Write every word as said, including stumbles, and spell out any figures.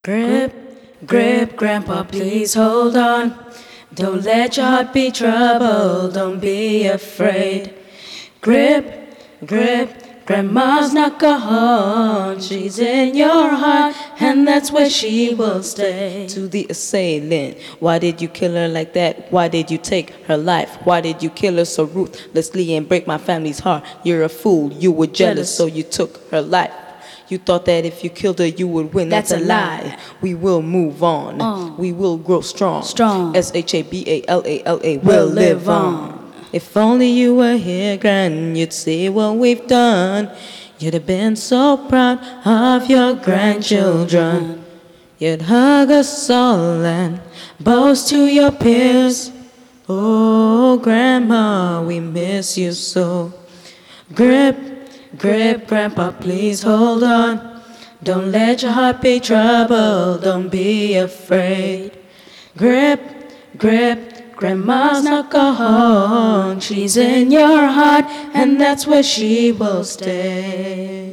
Grip, grip, Grandpa, please hold on. Don't let your heart be troubled, don't be afraid. Grip, grip, Grandma's not gone. She's in your heart, and that's where she will stay. To the assailant, why did you kill her like that? Why did you take her life? Why did you kill her so ruthlessly and break my family's heart? You're a fool, you were jealous, so you took her life. You thought that if you killed her, you would win. That's, That's a lie. lie. We will move on. Uh, we will grow strong. Strong. S H A B A L A L A. We'll live on. If only you were here, Gran, you'd see what we've done. You'd have been so proud of your grandchildren. You'd hug us all and boast to your peers. Oh, Grandma, we miss you so. Grip, grip, Grandpa, please hold on. Don't let your heart be troubled, don't be afraid. Grip, grip, Grandma's not gone. She's in your heart, and that's where she will stay.